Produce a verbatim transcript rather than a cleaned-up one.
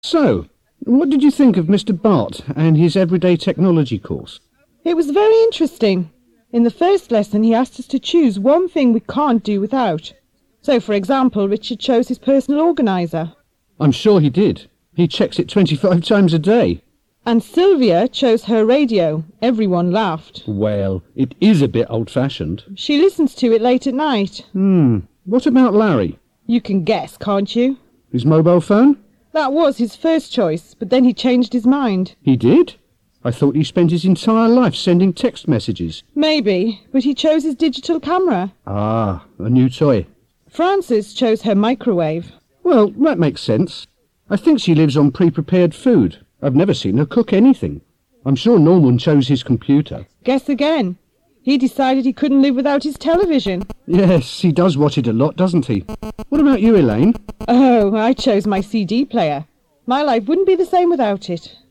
So, what did you think of Mister Bart and his everyday technology course? It was very interesting. In the first lesson he asked us to choose one thing we can't do without. So, for example, Richard chose his personal organiser. I'm sure he did. He checks it twenty-five times a day. And Sylvia chose her radio. Everyone laughed. Well, it is a bit old-fashioned. She listens to it late at night. Hmm, what about Larry? You can guess, can't you? His mobile phone? That was his first choice, but then he changed his mind. He did? I thought he spent his entire life sending text messages. Maybe, but he chose his digital camera. Ah, a new toy. Frances chose her microwave. Well, that makes sense. I think she lives on pre-prepared food. I've never seen her cook anything. I'm sure Norman chose his computer. Guess again. He decided he couldn't live without his television. Yes, he does watch it a lot, doesn't he? What about you, Elaine? Oh, I chose my C D player. My life wouldn't be the same without it.